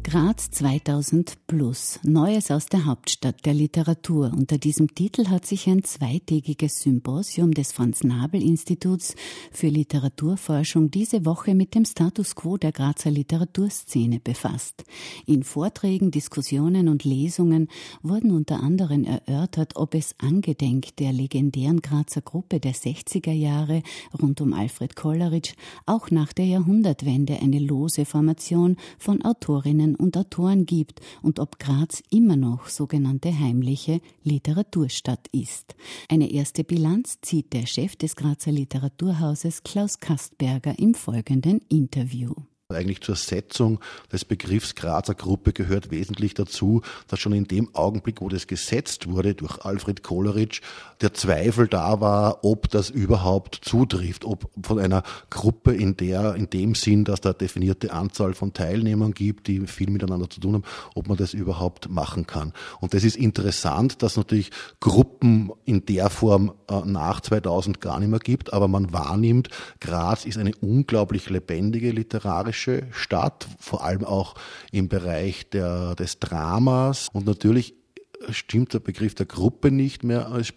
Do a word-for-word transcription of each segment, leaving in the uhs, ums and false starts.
Graz zweitausend plus, Neues aus der Hauptstadt der Literatur. Unter diesem Titel hat sich ein zweitägiges Symposium des Franz-Nabl-Instituts für Literaturforschung diese Woche mit dem Status quo der Grazer Literaturszene befasst. In Vorträgen, Diskussionen und Lesungen wurden unter anderem erörtert, ob es angedenk der legendären Grazer Gruppe der sechziger Jahre rund um Alfred Kolleritsch auch nach der Jahrhundertwende eine lose Formation von Autorinnen und Autoren gibt und ob Graz immer noch sogenannte heimliche Literaturstadt ist. Eine erste Bilanz zieht der Chef des Grazer Literaturhauses Klaus Kastberger im folgenden Interview. Eigentlich zur Setzung des Begriffs Grazer Gruppe gehört wesentlich dazu, dass schon in dem Augenblick, wo das gesetzt wurde durch Alfred Kolleritsch, der Zweifel da war, ob das überhaupt zutrifft, ob von einer Gruppe in der, in dem Sinn, dass da definierte Anzahl von Teilnehmern gibt, die viel miteinander zu tun haben, ob man das überhaupt machen kann. Und das ist interessant, dass natürlich Gruppen in der Form äh, nach zweitausend gar nicht mehr gibt, aber man wahrnimmt, Graz ist eine unglaublich lebendige literarische Stadt, vor allem auch im Bereich der, des Dramas. Und natürlich stimmt der Begriff der Gruppe nicht mehr, es,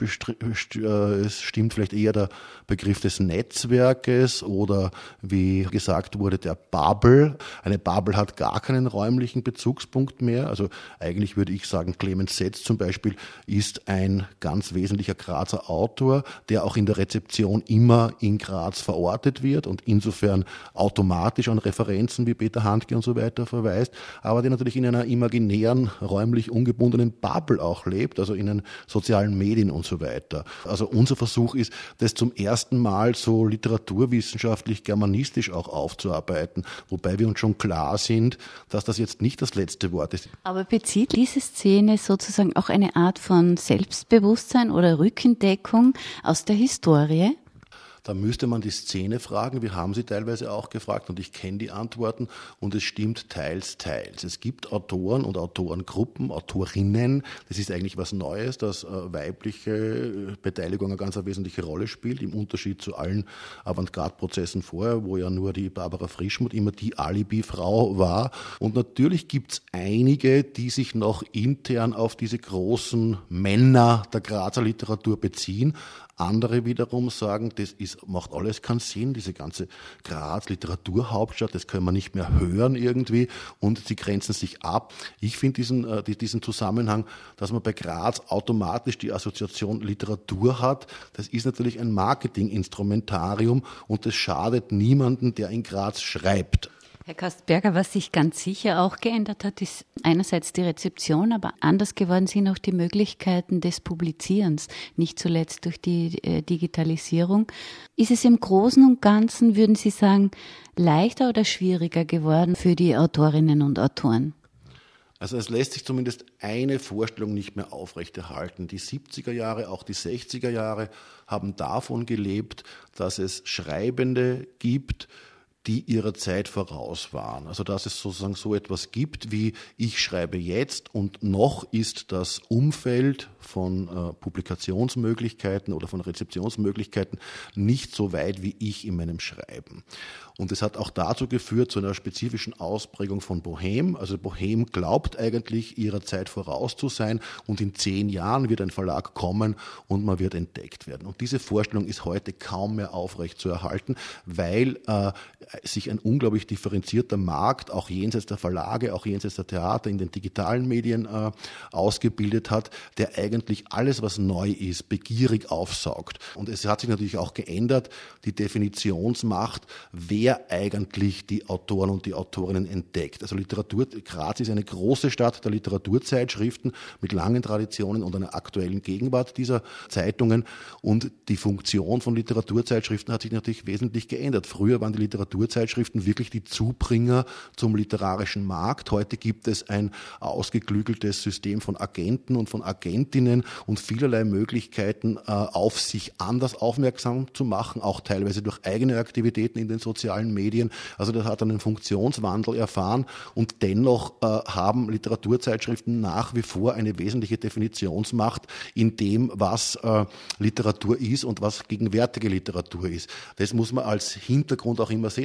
es stimmt vielleicht eher der Begriff des Netzwerkes oder wie gesagt wurde, der Bubble. Eine Bubble hat gar keinen räumlichen Bezugspunkt mehr. Also eigentlich würde ich sagen, Clemens Setz zum Beispiel ist ein ganz wesentlicher Grazer Autor, der auch in der Rezeption immer in Graz verortet wird und insofern automatisch an Referenzen wie Peter Handke und so weiter verweist, aber der natürlich in einer imaginären, räumlich ungebundenen Bubble auch lebt, also in den sozialen Medien und so weiter. Also unser Versuch ist, das zum ersten Mal so literaturwissenschaftlich, germanistisch auch aufzuarbeiten, wobei wir uns schon klar sind, dass das jetzt nicht das letzte Wort ist. Aber bezieht diese Szene sozusagen auch eine Art von Selbstbewusstsein oder Rückendeckung aus der Historie? Da müsste man die Szene fragen. Wir haben sie teilweise auch gefragt und ich kenne die Antworten und es stimmt teils, teils. Es gibt Autoren und Autorengruppen, Autorinnen. Das ist eigentlich was Neues, dass weibliche Beteiligung eine ganz wesentliche Rolle spielt, im Unterschied zu allen Avantgarde-Prozessen vorher, wo ja nur die Barbara Frischmuth immer die Alibi-Frau war. Und natürlich gibt es einige, die sich noch intern auf diese großen Männer der Grazer Literatur beziehen. Andere wiederum sagen, das ist, macht alles keinen Sinn, diese ganze Graz Literaturhauptstadt, das können wir nicht mehr hören irgendwie und sie grenzen sich ab. Ich finde diesen, äh, diesen Zusammenhang, dass man bei Graz automatisch die Assoziation Literatur hat, das ist natürlich ein Marketinginstrumentarium und das schadet niemanden, der in Graz schreibt. Herr Kastberger, was sich ganz sicher auch geändert hat, ist einerseits die Rezeption, aber anders geworden sind auch die Möglichkeiten des Publizierens, nicht zuletzt durch die äh, Digitalisierung. Ist es im Großen und Ganzen, würden Sie sagen, leichter oder schwieriger geworden für die Autorinnen und Autoren? Also es lässt sich zumindest eine Vorstellung nicht mehr aufrechterhalten. Die siebziger Jahre, auch die sechziger Jahre haben davon gelebt, dass es Schreibende gibt, die ihrer Zeit voraus waren. Also dass es sozusagen so etwas gibt wie ich schreibe jetzt und noch ist das Umfeld von äh, Publikationsmöglichkeiten oder von Rezeptionsmöglichkeiten nicht so weit wie ich in meinem Schreiben. Und es hat auch dazu geführt, zu einer spezifischen Ausprägung von Bohem. Also Bohem glaubt eigentlich, ihrer Zeit voraus zu sein und in zehn Jahren wird ein Verlag kommen und man wird entdeckt werden. Und diese Vorstellung ist heute kaum mehr aufrecht zu erhalten, weil äh, sich ein unglaublich differenzierter Markt, auch jenseits der Verlage, auch jenseits der Theater, in den digitalen Medien äh, ausgebildet hat, der eigentlich alles, was neu ist, begierig aufsaugt. Und es hat sich natürlich auch geändert, die Definitionsmacht, wer eigentlich die Autoren und die Autorinnen entdeckt. Also Literatur, Graz ist eine große Stadt der Literaturzeitschriften mit langen Traditionen und einer aktuellen Gegenwart dieser Zeitungen. Und die Funktion von Literaturzeitschriften hat sich natürlich wesentlich geändert. Früher waren die Literaturzeitschriften wirklich die Zubringer zum literarischen Markt. Heute gibt es ein ausgeklügeltes System von Agenten und von Agentinnen und vielerlei Möglichkeiten, auf sich anders aufmerksam zu machen, auch teilweise durch eigene Aktivitäten in den sozialen Medien. Also das hat einen Funktionswandel erfahren und dennoch äh, haben Literaturzeitschriften nach wie vor eine wesentliche Definitionsmacht in dem, was äh, Literatur ist und was gegenwärtige Literatur ist. Das muss man als Hintergrund auch immer sehen.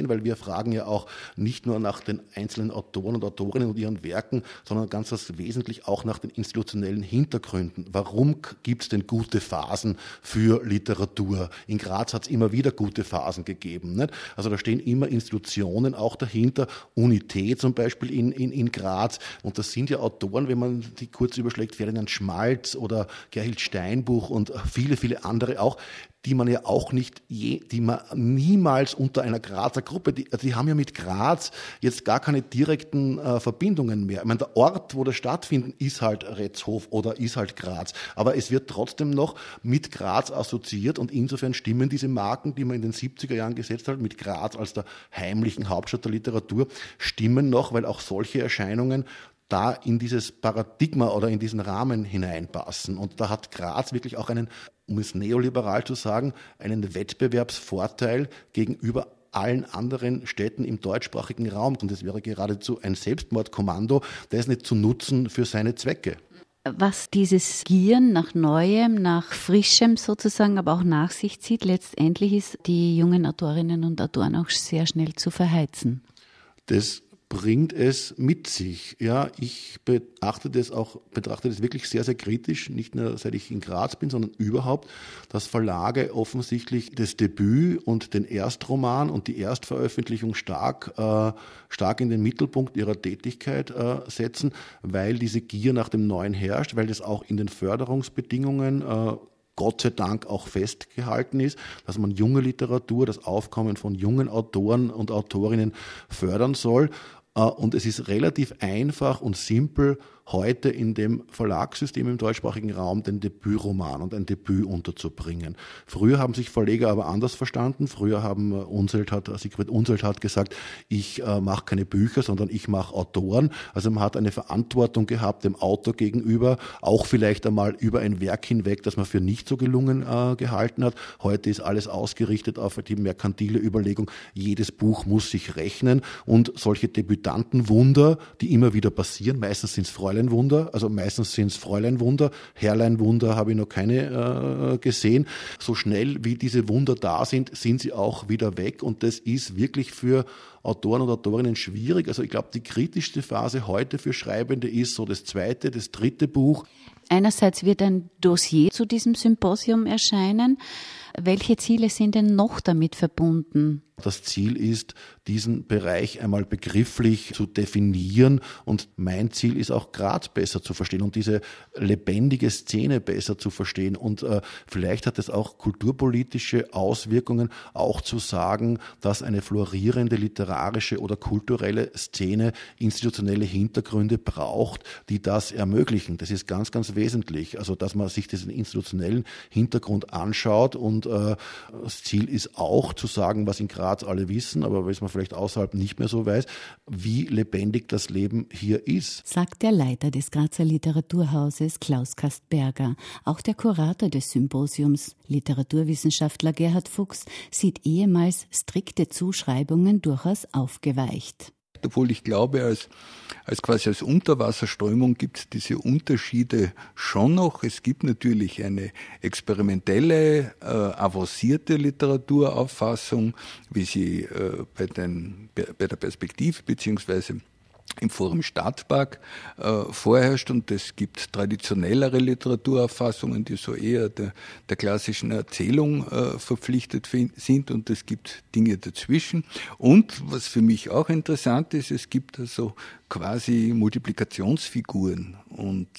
Themen, weil wir fragen ja auch nicht nur nach den einzelnen Autoren und Autorinnen und ihren Werken, sondern ganz wesentlich auch nach den institutionellen Hintergründen. Warum gibt es denn gute Phasen für Literatur? In Graz hat es immer wieder gute Phasen gegeben. Nicht? Also da stehen immer Institutionen auch dahinter, Unité zum Beispiel in, in, in Graz. Und das sind ja Autoren, wenn man die kurz überschlägt, Ferdinand Schmalz oder Gerhild Steinbuch und viele, viele andere auch, die man ja auch nicht, je, die man niemals unter einer Grazer Gruppe, die, die haben ja mit Graz jetzt gar keine direkten äh, Verbindungen mehr. Ich meine, der Ort, wo das stattfindet, ist halt Retzhof oder ist halt Graz. Aber es wird trotzdem noch mit Graz assoziiert und insofern stimmen diese Marken, die man in den siebziger Jahren gesetzt hat, mit Graz als der heimlichen Hauptstadt der Literatur, stimmen noch, weil auch solche Erscheinungen da in dieses Paradigma oder in diesen Rahmen hineinpassen. Und da hat Graz wirklich auch einen, um es neoliberal zu sagen, einen Wettbewerbsvorteil gegenüber allen anderen Städten im deutschsprachigen Raum. Und das wäre geradezu ein Selbstmordkommando, das nicht zu nutzen für seine Zwecke. Was dieses Gieren nach Neuem, nach Frischem sozusagen, aber auch nach sich zieht, letztendlich ist die jungen Autorinnen und Autoren auch sehr schnell zu verheizen. Das bringt es mit sich. Ja, ich betrachte das auch, betrachte das wirklich sehr, sehr kritisch, nicht nur seit ich in Graz bin, sondern überhaupt, dass Verlage offensichtlich das Debüt und den Erstroman und die Erstveröffentlichung stark, äh, stark in den Mittelpunkt ihrer Tätigkeit äh, setzen, weil diese Gier nach dem Neuen herrscht, weil das auch in den Förderungsbedingungen äh, Gott sei Dank auch festgehalten ist, dass man junge Literatur, das Aufkommen von jungen Autoren und Autorinnen fördern soll. Und es ist relativ einfach und simpel, heute in dem Verlagssystem im deutschsprachigen Raum den Debütroman und ein Debüt unterzubringen. Früher haben sich Verleger aber anders verstanden. Früher haben Unselt hat, Sigrid Unselt hat gesagt, ich äh, mache keine Bücher, sondern ich mache Autoren. Also man hat eine Verantwortung gehabt dem Autor gegenüber, auch vielleicht einmal über ein Werk hinweg, das man für nicht so gelungen äh, gehalten hat. Heute ist alles ausgerichtet auf die merkantile Überlegung, jedes Buch muss sich rechnen und solche Debütantenwunder, die immer wieder passieren, meistens sind es Fräulein Wunder, also meistens sind es Fräuleinwunder, Herrleinwunder habe ich noch keine äh, gesehen. So schnell wie diese Wunder da sind, sind sie auch wieder weg und das ist wirklich für Autoren und Autorinnen schwierig. Also ich glaube, die kritischste Phase heute für Schreibende ist so das zweite, das dritte Buch. Einerseits wird ein Dossier zu diesem Symposium erscheinen. Welche Ziele sind denn noch damit verbunden? Das Ziel ist, diesen Bereich einmal begrifflich zu definieren und mein Ziel ist auch Graz besser zu verstehen und diese lebendige Szene besser zu verstehen und äh, vielleicht hat es auch kulturpolitische Auswirkungen, auch zu sagen, dass eine florierende literarische oder kulturelle Szene institutionelle Hintergründe braucht, die das ermöglichen. Das ist ganz, ganz wesentlich, also dass man sich diesen institutionellen Hintergrund anschaut und äh, das Ziel ist auch zu sagen, was in Graz alle wissen, aber was man vielleicht außerhalb nicht mehr so weiß, wie lebendig das Leben hier ist. Sagt der Leiter des Grazer Literaturhauses Klaus Kastberger. Auch der Kurator des Symposiums, Literaturwissenschaftler Gerhard Fuchs, sieht ehemals strikte Zuschreibungen durchaus aufgeweicht. Obwohl ich glaube, als, als quasi als Unterwasserströmung gibt es diese Unterschiede schon noch. Es gibt natürlich eine experimentelle, äh, avancierte Literaturauffassung, wie sie äh, bei, den, bei der Perspektive beziehungsweise im Forum Stadtpark äh, vorherrscht und es gibt traditionellere Literaturauffassungen, die so eher der, der klassischen Erzählung äh, verpflichtet sind und es gibt Dinge dazwischen. Und was für mich auch interessant ist, es gibt also quasi Multiplikationsfiguren und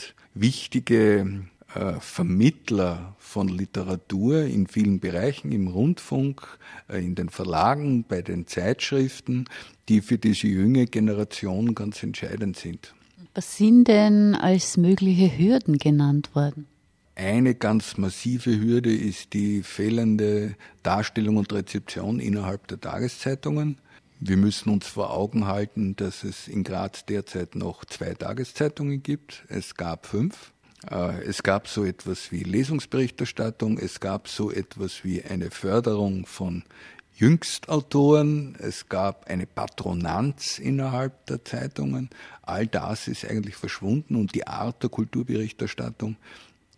wichtige äh, Vermittler von Literatur in vielen Bereichen, im Rundfunk, äh, in den Verlagen, bei den Zeitschriften, die für diese junge Generation ganz entscheidend sind. Was sind denn als mögliche Hürden genannt worden? Eine ganz massive Hürde ist die fehlende Darstellung und Rezeption innerhalb der Tageszeitungen. Wir müssen uns vor Augen halten, dass es in Graz derzeit noch zwei Tageszeitungen gibt. Es gab fünf. Es gab so etwas wie Lesungsberichterstattung, es gab so etwas wie eine Förderung von Jüngstautoren, es gab eine Patronanz innerhalb der Zeitungen. All das ist eigentlich verschwunden und die Art der Kulturberichterstattung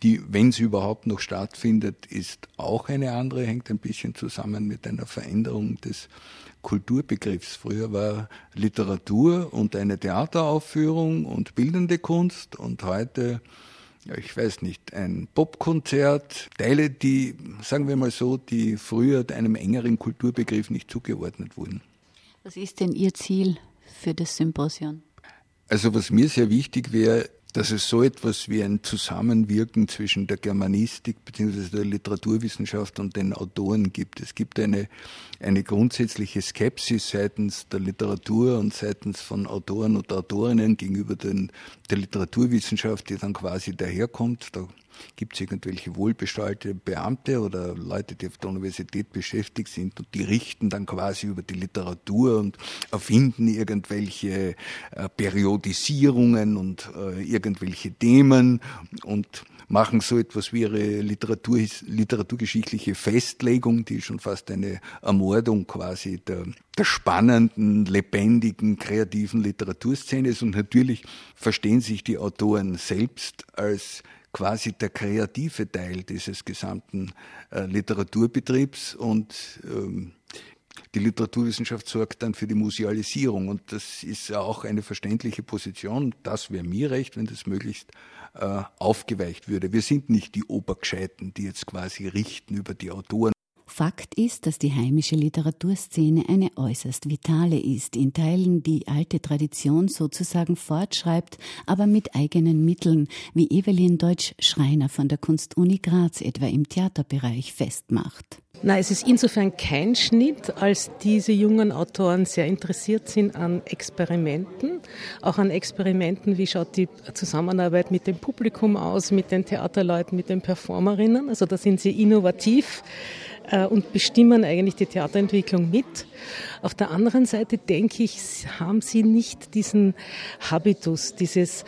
Die, wenn sie überhaupt noch stattfindet, ist auch eine andere, hängt ein bisschen zusammen mit einer Veränderung des Kulturbegriffs. Früher war Literatur und eine Theateraufführung und bildende Kunst und heute, ich weiß nicht, ein Popkonzert. Teile, die, sagen wir mal so, die früher einem engeren Kulturbegriff nicht zugeordnet wurden. Was ist denn Ihr Ziel für das Symposium? Also was mir sehr wichtig wäre, dass es so etwas wie ein Zusammenwirken zwischen der Germanistik bzw. der Literaturwissenschaft und den Autoren gibt. Es gibt eine, eine grundsätzliche Skepsis seitens der Literatur und seitens von Autoren und Autorinnen gegenüber den, der Literaturwissenschaft, die dann quasi daherkommt. Da gibt es irgendwelche wohlbestaltete Beamte oder Leute, die auf der Universität beschäftigt sind und die richten dann quasi über die Literatur und erfinden irgendwelche äh, Periodisierungen und äh, irgendwelche Themen und machen so etwas wie ihre Literatur, literaturgeschichtliche Festlegung, die schon fast eine Ermordung quasi der, der spannenden, lebendigen, kreativen Literaturszene ist. Und natürlich verstehen sich die Autoren selbst als quasi der kreative Teil dieses gesamten äh, Literaturbetriebs und ähm, die Literaturwissenschaft sorgt dann für die Musealisierung und das ist auch eine verständliche Position. Das wäre mir recht, wenn das möglichst äh, aufgeweicht würde. Wir sind nicht die Obergescheiten, die jetzt quasi richten über die Autoren. Fakt ist, dass die heimische Literaturszene eine äußerst vitale ist, in Teilen die alte Tradition sozusagen fortschreibt, aber mit eigenen Mitteln, wie Evelyn Deutsch-Schreiner von der Kunstuni Graz etwa im Theaterbereich festmacht. Na, es ist insofern kein Schnitt, als diese jungen Autoren sehr interessiert sind an Experimenten, auch an Experimenten, wie schaut die Zusammenarbeit mit dem Publikum aus, mit den Theaterleuten, mit den Performerinnen. Also da sind sie innovativ äh, und bestimmen eigentlich die Theaterentwicklung mit. Auf der anderen Seite, denke ich, haben sie nicht diesen Habitus, dieses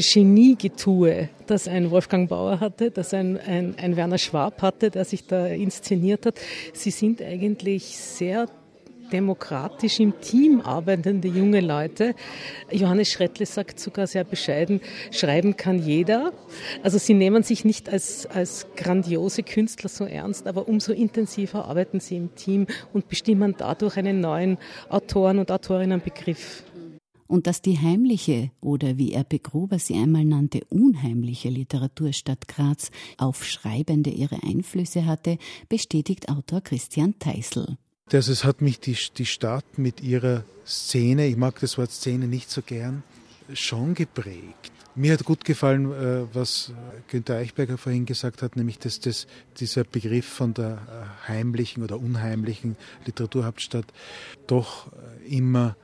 Geniegetue, das ein Wolfgang Bauer hatte, das ein, ein, ein Werner Schwab hatte, der sich da inszeniert hat. Sie sind eigentlich sehr demokratisch im Team arbeitende junge Leute. Johannes Schrettle sagt sogar sehr bescheiden, schreiben kann jeder. Also sie nehmen sich nicht als, als grandiose Künstler so ernst, aber umso intensiver arbeiten sie im Team und bestimmen dadurch einen neuen Autoren- und Autorinnenbegriff. Und dass die heimliche oder wie Erpe Gruber sie einmal nannte, unheimliche Literaturstadt Graz auf Schreibende ihre Einflüsse hatte, bestätigt Autor Christian Teisel. Also es hat mich die, die Stadt mit ihrer Szene, ich mag das Wort Szene nicht so gern, schon geprägt. Mir hat gut gefallen, was Günter Eichberger vorhin gesagt hat, nämlich dass das, dieser Begriff von der heimlichen oder unheimlichen Literaturhauptstadt doch immer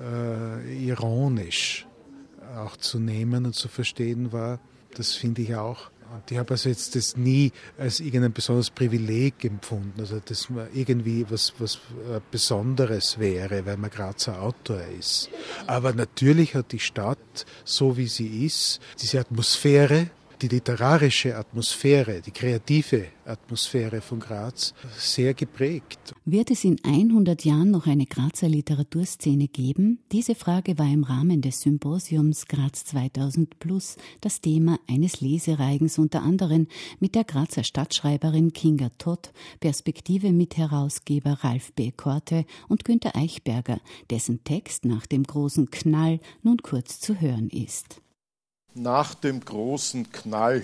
äh, ironisch auch zu nehmen und zu verstehen war. Das finde ich auch. Und ich habe also jetzt das nie als irgendein besonderes Privileg empfunden, also dass man irgendwie was, was Besonderes wäre, weil man Grazer Autor ist. Aber natürlich hat die Stadt, so wie sie ist, diese Atmosphäre, die literarische Atmosphäre, die kreative Atmosphäre von Graz sehr geprägt. Wird es in hundert Jahren noch eine Grazer Literaturszene geben? Diese Frage war im Rahmen des Symposiums Graz zweitausend plus das Thema eines Lesereigens unter anderem mit der Grazer Stadtschreiberin Kinga Todt, Perspektive-Mitherausgeber Ralf B. Korte und Günter Eichberger, dessen Text nach dem großen Knall nun kurz zu hören ist. Nach dem großen Knall.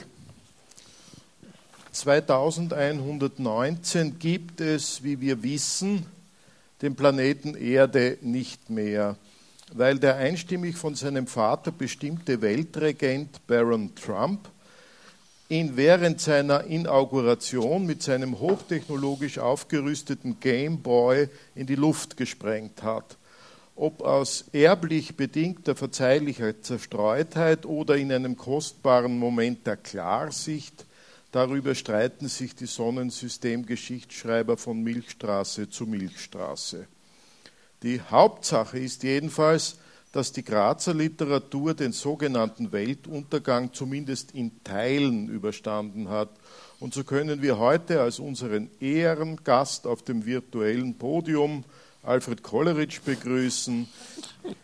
zweitausendeinhundertneunzehn gibt es, wie wir wissen, den Planeten Erde nicht mehr, weil der einstimmig von seinem Vater bestimmte Weltregent Baron Trump ihn während seiner Inauguration mit seinem hochtechnologisch aufgerüsteten Game Boy in die Luft gesprengt hat. Ob aus erblich bedingter verzeihlicher Zerstreutheit oder in einem kostbaren Moment der Klarsicht, darüber streiten sich die Sonnensystem-Geschichtsschreiber von Milchstraße zu Milchstraße. Die Hauptsache ist jedenfalls, dass die Grazer Literatur den sogenannten Weltuntergang zumindest in Teilen überstanden hat. Und so können wir heute als unseren Ehrengast auf dem virtuellen Podium Alfred Kolleritsch begrüßen.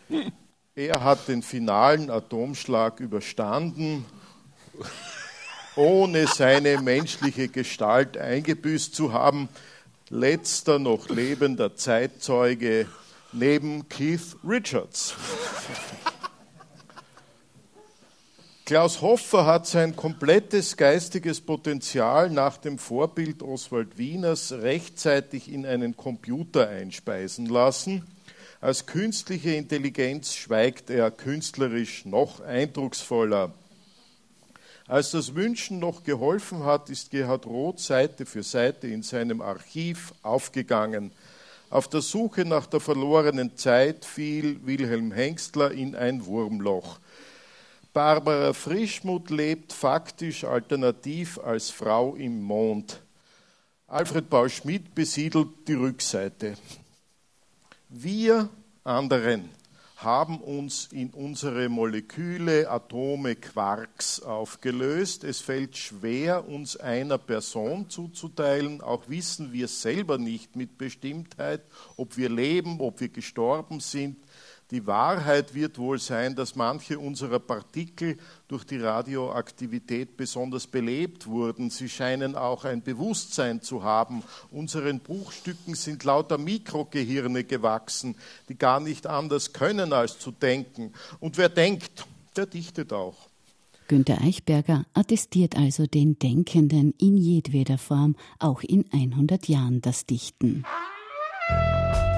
Er hat den finalen Atomschlag überstanden ohne seine menschliche Gestalt eingebüßt zu haben. Letzter noch lebender Zeitzeuge neben Keith Richards. Klaus Hoffer hat sein komplettes geistiges Potenzial nach dem Vorbild Oswald Wieners rechtzeitig in einen Computer einspeisen lassen. Als künstliche Intelligenz schweigt er künstlerisch noch eindrucksvoller. Als das Wünschen noch geholfen hat, ist Gerhard Roth Seite für Seite in seinem Archiv aufgegangen. Auf der Suche nach der verlorenen Zeit fiel Wilhelm Hengstler in ein Wurmloch. Barbara Frischmuth lebt faktisch alternativ als Frau im Mond. Alfred Paul Schmidt besiedelt die Rückseite. Wir anderen haben uns in unsere Moleküle, Atome, Quarks aufgelöst. Es fällt schwer, uns einer Person zuzuteilen. Auch wissen wir selber nicht mit Bestimmtheit, ob wir leben, ob wir gestorben sind. Die Wahrheit wird wohl sein, dass manche unserer Partikel durch die Radioaktivität besonders belebt wurden. Sie scheinen auch ein Bewusstsein zu haben. Unseren Bruchstücken sind lauter Mikrogehirne gewachsen, die gar nicht anders können, als zu denken. Und wer denkt, der dichtet auch. Günter Eichberger attestiert also den Denkenden in jedweder Form, auch in hundert Jahren das Dichten.